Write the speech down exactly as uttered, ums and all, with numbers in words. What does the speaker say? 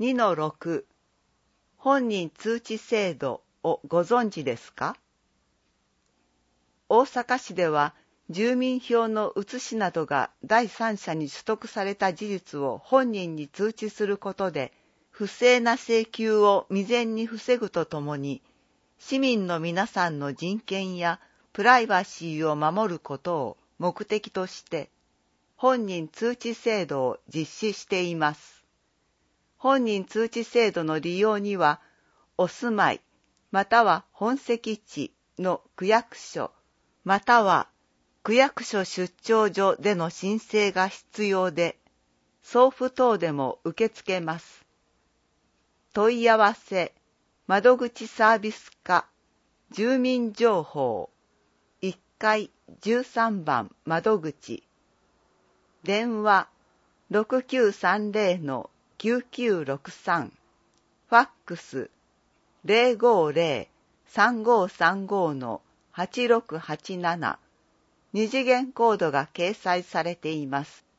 にのろく 本人通知制度をご存知ですか？大阪市では住民票の写しなどが第三者に取得された事実を本人に通知することで不正な請求を未然に防ぐとともに市民の皆さんの人権やプライバシーを守ることを目的として本人通知制度を実施しています。本人通知制度の利用には、お住まいまたは本籍地の区役所または区役所出張所での申請が必要で、送付等でも受け付けます。問い合わせ窓口サービス課住民情報いっかいじゅうさんばん窓口電話 ろくきゅうさんぜろのきゅうきゅうろくさん ファックス ゼロごゼロ さんごさんご のはちろくはちなな 二次元コードが掲載されています。